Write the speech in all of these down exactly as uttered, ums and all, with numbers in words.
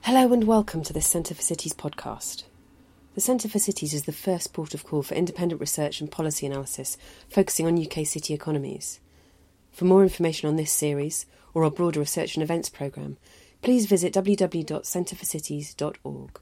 Hello and welcome to the Centre for Cities podcast. The Centre for Cities is the first port of call for independent research and policy analysis focusing on U K city economies. For more information on this series or our broader research and events programme, please visit w w w dot centre for cities dot org.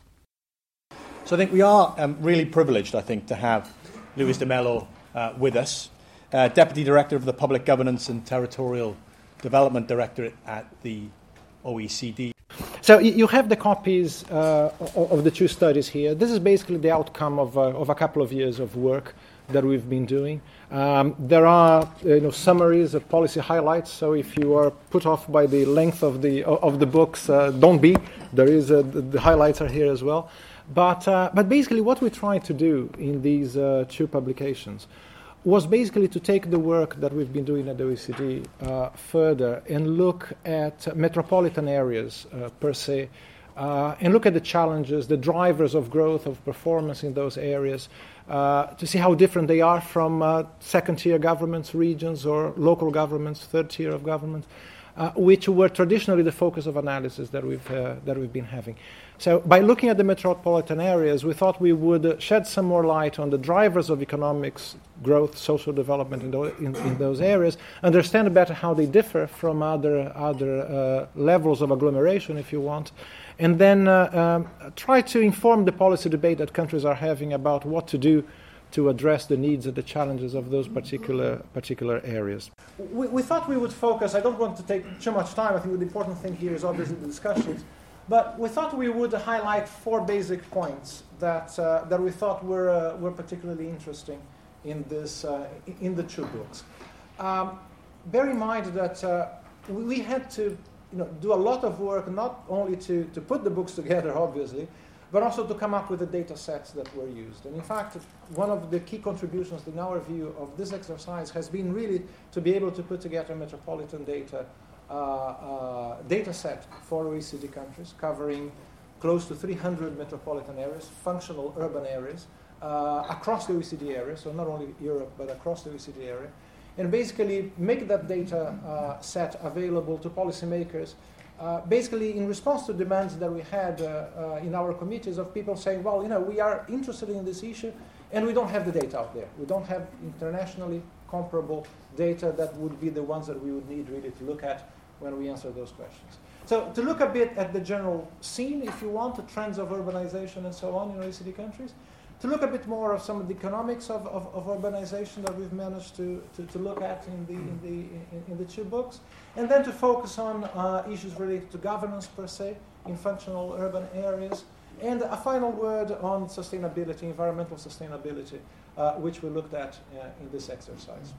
So I think we are um, really privileged, I think, to have Luis de Mello uh, with us, uh, Deputy Director of the Public Governance and Territorial Development Directorate at the O E C D. So you have the copies uh, of the two studies here. This is basically the outcome of, uh, of a couple of years of work that we've been doing. Um, there are you know, summaries of policy highlights, so if you are put off by the length of the, of the books, uh, don't be. There is a, the, the highlights are here as well. But, uh, but basically what we tried to do in these uh, two publications was basically to take the work that we've been doing at the O E C D uh, further and look at metropolitan areas uh, per se, uh, and look at the challenges, the drivers of growth, of performance in those areas, uh, to see how different they are from uh, second-tier governments, regions, or local governments, third tier of government, uh, which were traditionally the focus of analysis that we've, uh, that we've been having. So by looking at the metropolitan areas, we thought we would shed some more light on the drivers of economics, growth, social development in, those, in, in those areas, understand better how they differ from other, other uh, levels of agglomeration, if you want, and then uh, um, try to inform the policy debate that countries are having about what to do to address the needs and the challenges of those particular, particular areas. We, we thought we would focus, I don't want to take too much time, I think the important thing here is obviously the discussions. But we thought we would highlight four basic points that uh, that we thought were uh, were particularly interesting in this uh, in the two books. Um, bear in mind that uh, we had to you know do a lot of work not only to to put the books together, obviously, but also to come up with the data sets that were used. And in fact, one of the key contributions in our view of this exercise has been really to be able to put together metropolitan data. Uh, uh, data set for O E C D countries covering close to three hundred metropolitan areas, functional urban areas, uh, across the O E C D area, so not only Europe but across the O E C D area, and basically make that data uh, set available to policymakers, uh, basically in response to demands that we had uh, uh, in our committees of people saying, well, you know, we are interested in this issue and we don't have the data out there. We don't have internationally comparable data that would be the ones that we would need really to look at when we answer those questions. So to look a bit at the general scene, if you want, the trends of urbanization and so on in O E C D countries, to look a bit more of some of the economics of, of, of urbanization that we've managed to, to, to look at in the, in, the, in, in the two books, and then to focus on uh, issues related to governance per se in functional urban areas, and a final word on sustainability, environmental sustainability, uh, which we looked at uh, in this exercise.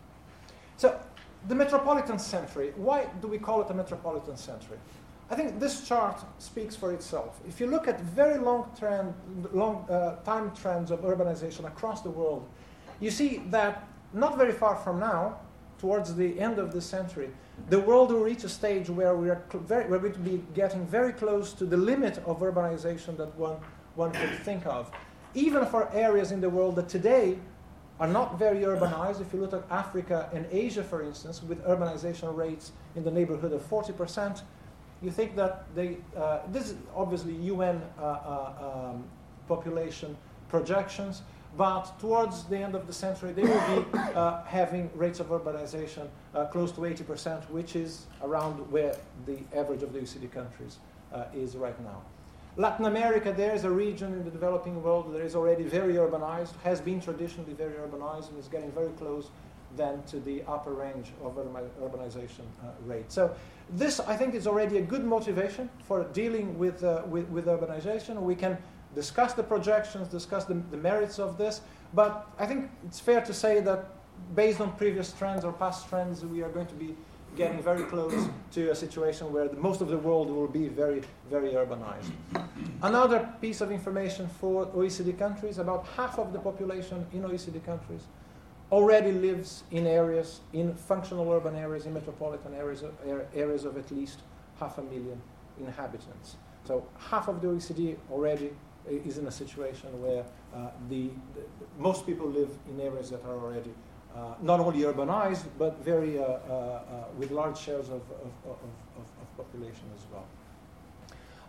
So, the metropolitan century, why do we call it a metropolitan century? I think this chart speaks for itself. If you look at very long, trend, long uh, time trends of urbanization across the world, you see that not very far from now, towards the end of the century, the world will reach a stage where we are cl- very, we're going to be getting very close to the limit of urbanization that one, one could think of. Even for areas in the world that today are not very urbanized. If you look at Africa and Asia, for instance, with urbanization rates in the neighborhood of forty percent, you think that they, uh, this is obviously U N uh, uh, um, population projections, but towards the end of the century, they will be uh, having rates of urbanization uh, close to eighty percent, which is around where the average of the O E C D countries uh, is right now. Latin America, there is a region in the developing world that is already very urbanized, has been traditionally very urbanized, and is getting very close then to the upper range of urbanization uh, rate. So this, I think, is already a good motivation for dealing with, uh, with, with urbanization. We can discuss the projections, discuss the, the merits of this, but I think it's fair to say that based on previous trends or past trends, we are going to be getting very close to a situation where the, most of the world will be very, very urbanized. Another piece of information for O E C D countries, about half of the population in O E C D countries already lives in areas, in functional urban areas, in metropolitan areas, areas of at least half a million inhabitants. So half of the O E C D already is in a situation where uh, the, the, the most people live in areas that are already uh, not only urbanized, but very uh, uh, uh, with large shares of, of, of, of, of population as well.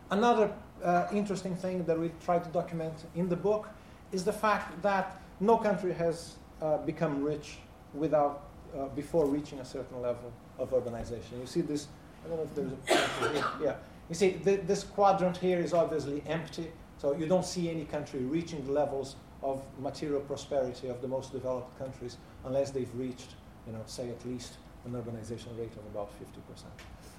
Another uh, interesting thing that we try to document in the book is the fact that no country has uh, become rich without uh, before reaching a certain level of urbanization. You see this, I don't know if there's a pointer here. Yeah. You see, th- this quadrant here is obviously empty, so you don't see any country reaching the levels of material prosperity of the most developed countries unless they've reached, you know, say at least an urbanization rate of about fifty percent.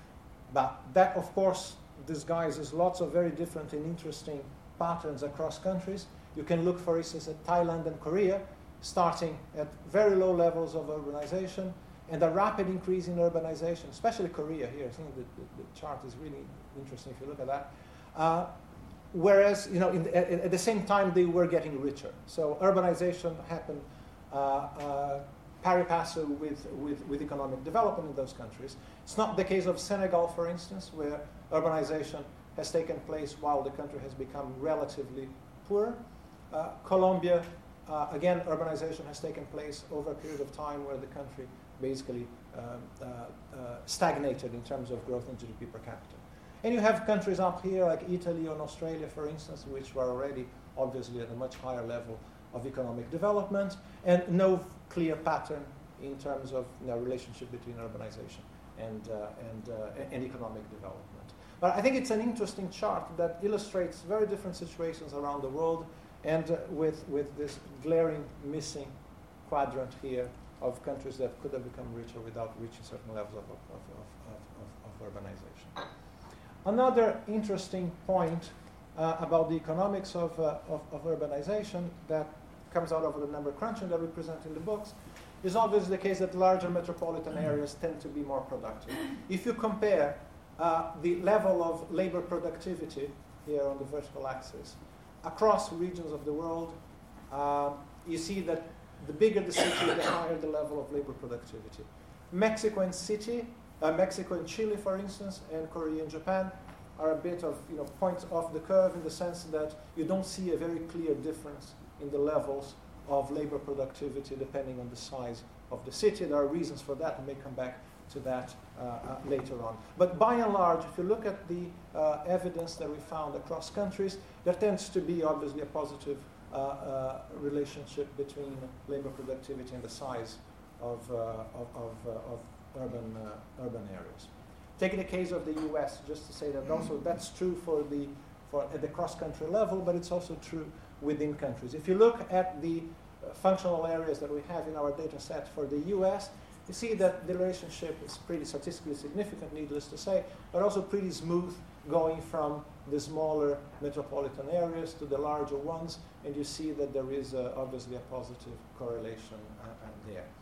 But that, of course, disguises lots of very different and interesting patterns across countries. You can look, for instance, at Thailand and Korea, starting at very low levels of urbanization and a rapid increase in urbanization, especially Korea here. I think the, the, the chart is really interesting if you look at that. Uh, whereas, you know, in the, at, at the same time, they were getting richer. So urbanization happened uh, uh, pari passu with, with, with economic development in those countries. It's not the case of Senegal, for instance, where urbanization has taken place while the country has become relatively poor. Uh, Colombia, uh, again, urbanization has taken place over a period of time where the country basically um, uh, uh, stagnated in terms of growth in G D P per capita. And you have countries up here like Italy or Australia, for instance, which were already obviously at a much higher level of economic development, and no clear pattern in terms of, you know, relationship between urbanization and, uh, and, uh, and economic development. But I think it's an interesting chart that illustrates very different situations around the world, and uh, with, with this glaring missing quadrant here of countries that could have become richer without reaching certain levels of, of, of, of, of urbanization. Another interesting point uh, about the economics of, uh, of, of urbanization that comes out of the number crunching that we present in the books is obviously the case that larger metropolitan areas tend to be more productive. If you compare uh, the level of labor productivity here on the vertical axis across regions of the world, uh, you see that the bigger the city, the higher the level of labor productivity. Mexico and city, uh, Mexico and Chile, for instance, and Korea and Japan are a bit of, you know, points off the curve in the sense that you don't see a very clear difference in the levels of labor productivity depending on the size of the city. There are reasons for that. We may come back to that uh, uh, later on. But by and large, if you look at the uh, evidence that we found across countries, there tends to be obviously a positive uh, uh, relationship between labor productivity and the size of, uh, of, of, uh, of urban, uh, urban areas. Take the case of the U S, just to say that also that's true for the, for at the cross-country level, but it's also true within countries. If you look at the uh, functional areas that we have in our data set for the U S, you see that the relationship is pretty statistically significant, needless to say, but also pretty smooth, going from the smaller metropolitan areas to the larger ones, and you see that there is uh, obviously a positive correlation uh, uh, there.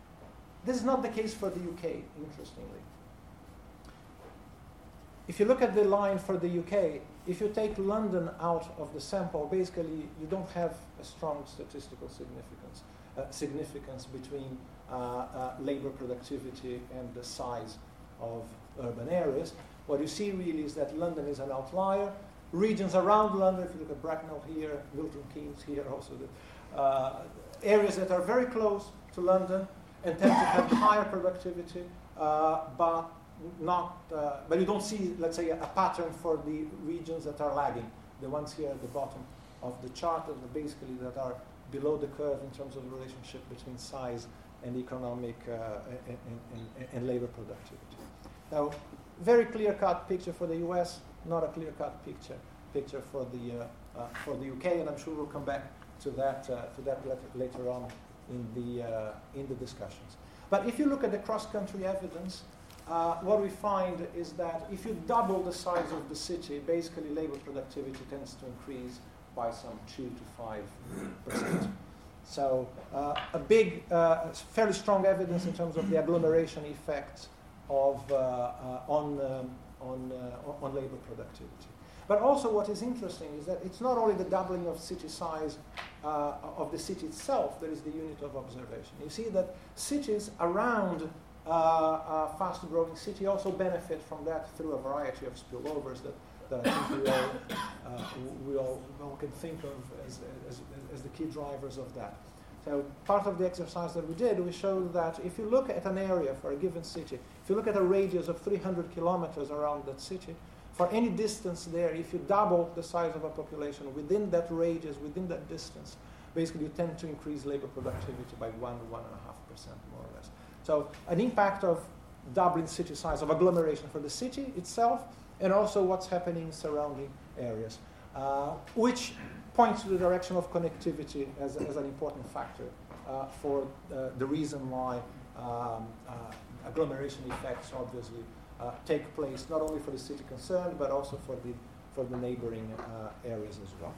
This is not the case for the U K, interestingly. If you look at the line for the U K, if you take London out of the sample, basically you don't have a strong statistical significance, uh, significance between uh, uh, labor productivity and the size of urban areas. What you see really is that London is an outlier. Regions around London, if you look at Bracknell here, Milton Keynes here, also the uh, areas that are very close to London and tend to have higher productivity, uh, but not, uh, but you don't see, let's say, a, a pattern for the regions that are lagging. The ones here at the bottom of the chart are basically that are below the curve in terms of the relationship between size and economic uh, and, and, and labor productivity. Now, very clear-cut picture for the U S, not a clear-cut picture picture for the uh, uh, for the U K, and I'm sure we'll come back to that uh, to that later on in the uh, in the discussions. But if you look at the cross-country evidence, uh, what we find is that if you double the size of the city, basically labor productivity tends to increase by some two to five percent. So uh, a big, uh, fairly strong evidence in terms of the agglomeration effects of uh, uh, on um, on uh, on labor productivity. But also, what is interesting is that it's not only the doubling of city size uh, of the city itself that is the unit of observation. You see that cities around uh, a fast-growing city also benefit from that through a variety of spillovers that, that I think we all, uh, we all, we all can think of as, as, as the key drivers of that. So part of the exercise that we did, we showed that if you look at an area for a given city, if you look at a radius of three hundred kilometers around that city, for any distance there, if you double the size of a population within that radius, within that distance, basically you tend to increase labor productivity by one, one and a half percent more or less. So an impact of doubling city size, of agglomeration for the city itself, and also what's happening in surrounding areas, uh, which points to the direction of connectivity as, as an important factor uh, for uh, the reason why um, uh, agglomeration effects obviously uh, take place not only for the city concerned, but also for the, for the neighboring uh, areas as well.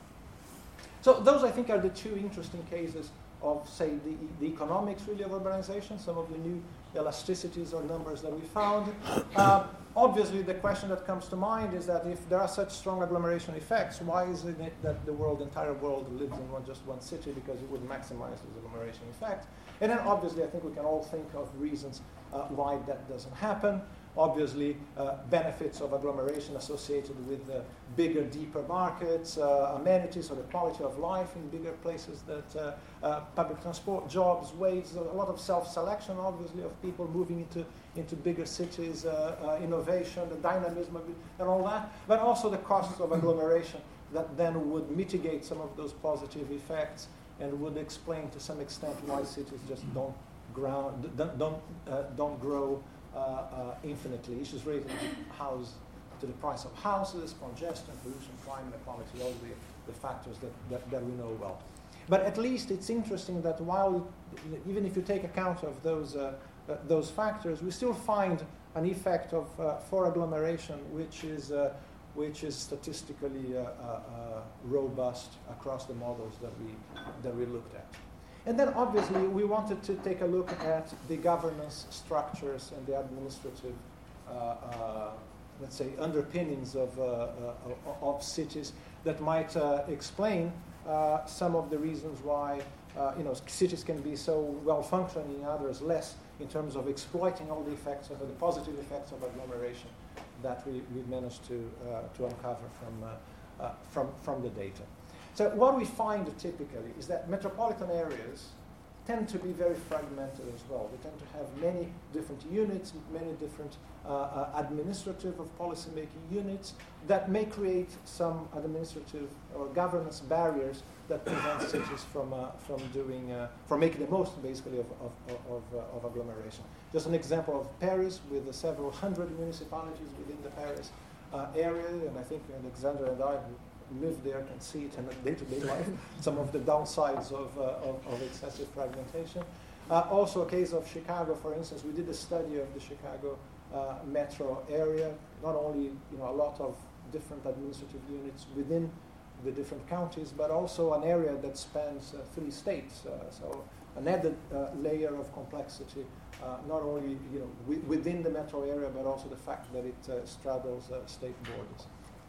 So those, I think, are the two interesting cases of, say, the, the economics really of urbanization, some of the new elasticities or numbers that we found. Uh, obviously, the question that comes to mind is that if there are such strong agglomeration effects, why is it that the world, the entire world lives in one, just one city, because it would maximize those agglomeration effects? And then, obviously, I think we can all think of reasons uh, why that doesn't happen. Obviously, uh, benefits of agglomeration associated with uh, bigger, deeper markets, uh, amenities, or the quality of life in bigger places, that uh, uh, public transport, jobs, wages, a lot of self-selection, obviously, of people moving into, into bigger cities, uh, uh, innovation, the dynamism of it, and all that, but also the costs of agglomeration that then would mitigate some of those positive effects and would explain to some extent why cities just don't, ground, don't, don't, uh, don't grow Uh, uh, infinitely. Issues related to house, to the price of houses, congestion, pollution, crime, inequality, all the, the factors that, that, that we know well. But at least it's interesting that while, even if you take account of those, uh, uh, those factors, we still find an effect of uh, for agglomeration which is, uh, which is statistically uh, uh, uh, robust across the models that we, that we looked at. And then, obviously, we wanted to take a look at the governance structures and the administrative, uh, uh, let's say, underpinnings of, uh, uh, of cities that might uh, explain uh, some of the reasons why uh, you know, cities can be so well functioning, others less, in terms of exploiting all the effects of the positive effects of agglomeration that we, we managed to, uh, to uncover from, uh, uh, from, from the data. So what we find typically is that metropolitan areas tend to be very fragmented as well. They tend to have many different units, many different uh, uh, administrative or policy-making units that may create some administrative or governance barriers that prevent cities from uh, from doing uh, from making the most basically of of of, uh, of agglomeration. Just an example of Paris with uh, several hundred municipalities within the Paris uh, area, and I think Alexander and I live there, can see it in day-to-day life, some of the downsides of, uh, of, of excessive fragmentation. Uh, also a case of Chicago, for instance, we did a study of the Chicago uh, metro area, not only you know, a lot of different administrative units within the different counties, but also an area that spans uh, three states. Uh, so an added uh, layer of complexity, uh, not only you know, w- within the metro area, but also the fact that it uh, straddles uh, state borders.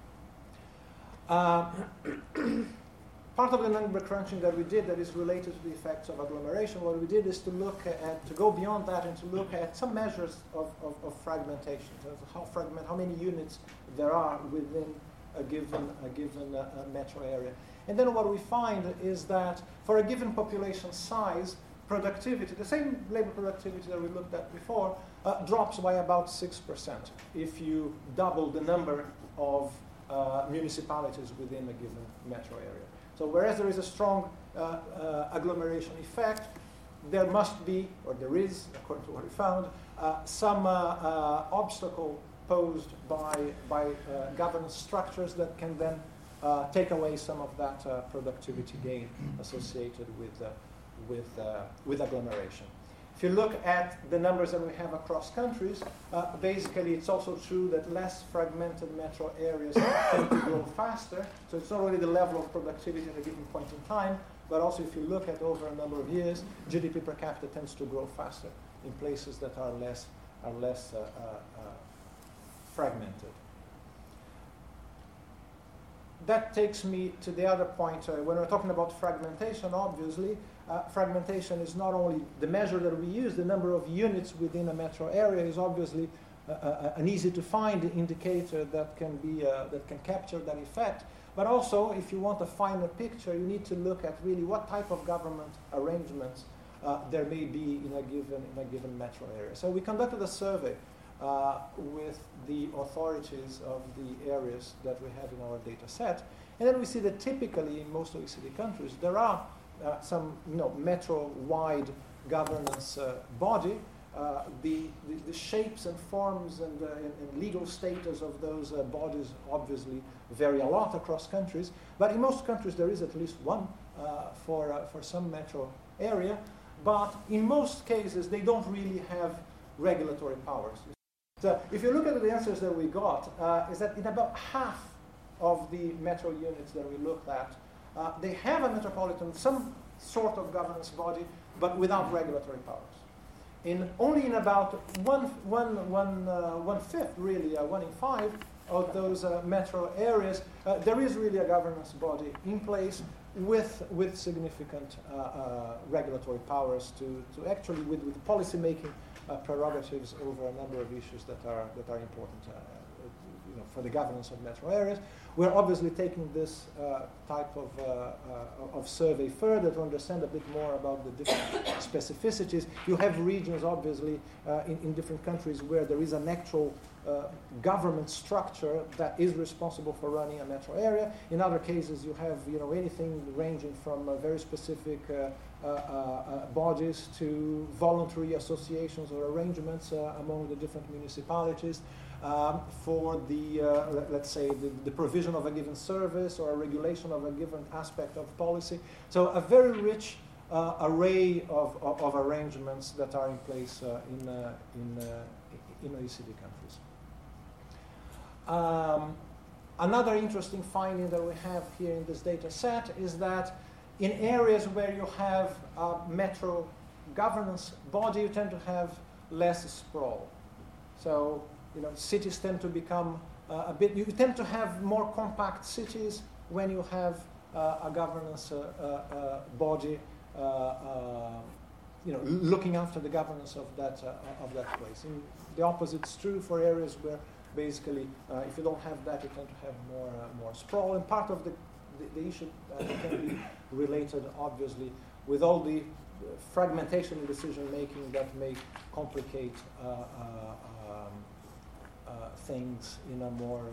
Uh, part of the number crunching that we did that is related to the effects of agglomeration, what we did is to look at, to go beyond that and to look at some measures of, of, of fragmentation, how fragment, how many units there are within a given, a given uh, metro area. And then what we find is that for a given population size, productivity, the same labor productivity that we looked at before, uh, drops by about six percent if you double the number of Uh, municipalities within a given metro area. So whereas there is a strong uh, uh, agglomeration effect, there must be, or there is, according to what we found, uh, some uh, uh, obstacle posed by, by uh, governance structures that can then uh, take away some of that uh, productivity gain associated with, uh, with, uh, with agglomeration. If you look at the numbers that we have across countries, uh, basically it's also true that less fragmented metro areas tend to grow faster. So it's not only the level of productivity at a given point in time, but also if you look at over a number of years, G D P per capita tends to grow faster in places that are less, are less uh, uh, uh, fragmented. That takes me to the other point. Uh, when we're talking about fragmentation, obviously, uh, fragmentation is not only the measure that we use, the number of units within a metro area is obviously uh, uh, an easy-to-find indicator that can be uh, that can capture that effect. But also, if you want a finer picture, you need to look at really what type of government arrangements uh, there may be in a given in a given metro area. So we conducted a survey uh, with the authorities of the areas that we have in our data set. And then we see that typically in most O E C D countries, there are uh, some you know, metro-wide governance uh, body. Uh, the, the, the shapes and forms and, uh, and, and legal status of those uh, bodies obviously vary a lot across countries, but in most countries there is at least one uh, for, uh, for some metro area, but in most cases they don't really have regulatory powers. So if you look at the answers that we got, uh, is that in about half of the metro units that we looked at, uh, they have a metropolitan, some sort of governance body, but without regulatory powers. In only in about one, one, one, uh, one fifth, really, uh, one in five of those uh, metro areas, uh, there is really a governance body in place with with significant uh, uh, regulatory powers to, to actually with, with policy making uh, prerogatives over a number of issues that are that are important uh, you know, for the governance of metro areas. We're obviously taking this uh, type of, uh, uh, of survey further to understand a bit more about the different specificities. You have regions, obviously, uh, in, in different countries where there is an actual uh, government structure that is responsible for running a metro area. In other cases, you have you know, anything ranging from uh, very specific uh, uh, uh, bodies to voluntary associations or arrangements uh, among the different municipalities. Um, for the, uh, let, let's say, the, the provision of a given service or a regulation of a given aspect of policy. So a very rich uh, array of, of, of arrangements that are in place uh, in, uh, in, uh, in O E C D countries. Um, another interesting finding that we have here in this data set is that in areas where you have a metro governance body, you tend to have less sprawl. So you know, cities tend to become uh, a bit, you tend to have more compact cities when you have uh, a governance uh, uh, uh, body uh, uh, you know, looking after the governance of that, uh, of that place. And the opposite is true for areas where basically uh, if you don't have that, you tend to have more, uh, more sprawl. And part of the, the, the issue uh, can be related, obviously, with all the fragmentation in decision making that may complicate uh, uh, um, Uh, things in a more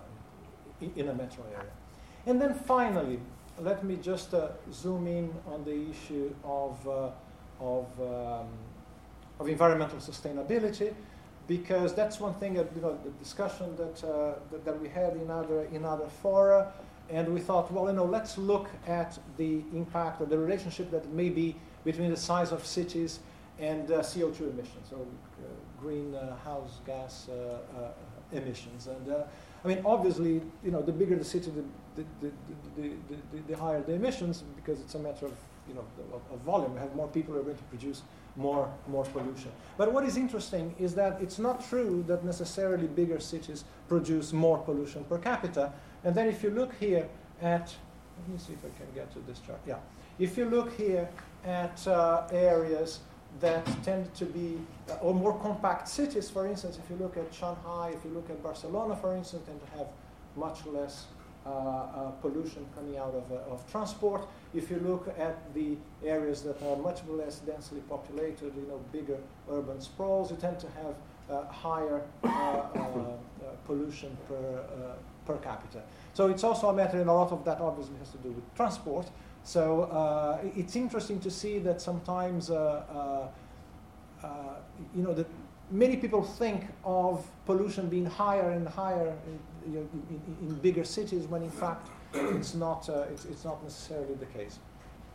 uh, in a metro area. And then finally, let me just uh, zoom in on the issue of uh, of um, of environmental sustainability, because that's one thing that, you know, the discussion that, uh, that that we had in other in other fora, and we thought, well, you know, let's look at the impact or the relationship that may be between the size of cities and uh, C O two emissions, so uh, greenhouse gas uh, uh, emissions. And uh, I mean, obviously, you know, the bigger the city, the the, the, the, the, the, the higher the emissions, because it's a matter of, you know, of, of volume. You have more people who are going to produce more more pollution. But what is interesting is that it's not true that necessarily bigger cities produce more pollution per capita. And then if you look here at, let me see if I can get to this chart. Yeah, if you look here at uh, areas that tend to be, uh, or more compact cities, for instance, if you look at Shanghai, if you look at Barcelona, for instance, tend to have much less uh, uh, pollution coming out of, uh, of transport. If you look at the areas that are much less densely populated, you know, bigger urban sprawls, you tend to have uh, higher uh, uh, uh, pollution per, uh, per capita. So it's also a matter, and a lot of that obviously has to do with transport. So uh, it's interesting to see that sometimes, uh, uh, uh, you know, that many people think of pollution being higher and higher in, you know, in, in bigger cities, when in fact it's not. Uh, it's, it's not necessarily the case.